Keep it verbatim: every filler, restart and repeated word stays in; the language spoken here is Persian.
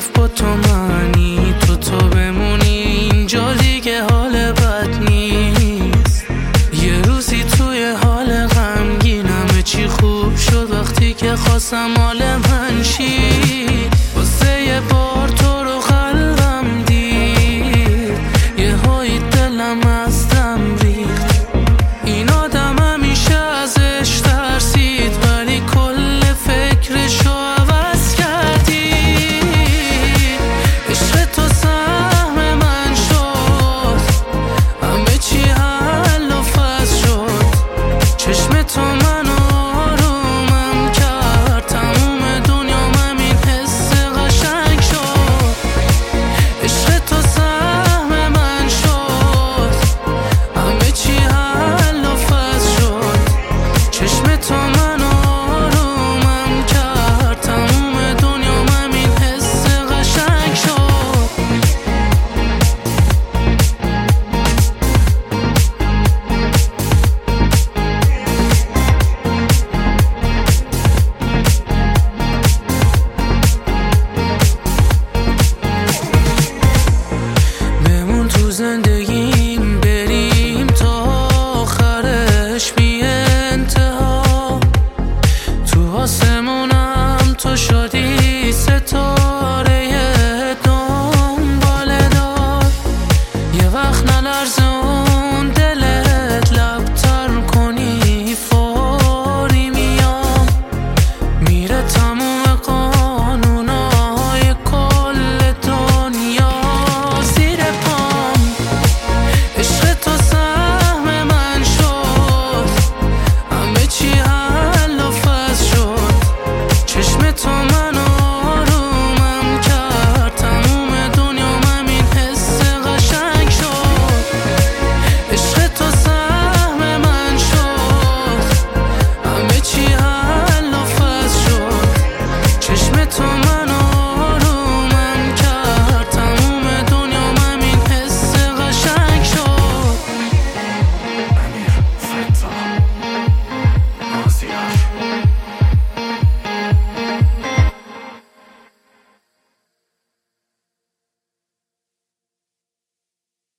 رفت با تو معنی، تو تو بمونی اینجا دیگه حال بد نیست. یه روزی توی حال غمگین همه چی خوب شد وقتی که خواستم حال من شی. واسه یه بار تو رو قلبم دید، یه هایی دلم از دم ریخت. این آدم همیشه ازش ترسید ولی کل فکرشو عوض کردی. عشق تو سهم من شد، همه چی حل و فصل شد. چشم تو منو آرومم کرد، تموم دنیام همین حس قشنگ شد. عشق تو سهم من شد، همه چی حل و فصل شد. چشم تو منو آرومم کرد، تموم دنیام همین حس قشنگ شد. بمون تو زندگیم، بریم تا آخرش بی انتها. تو آسمونم تو شدی ستاره دنباله دار. یه وقت نلرزون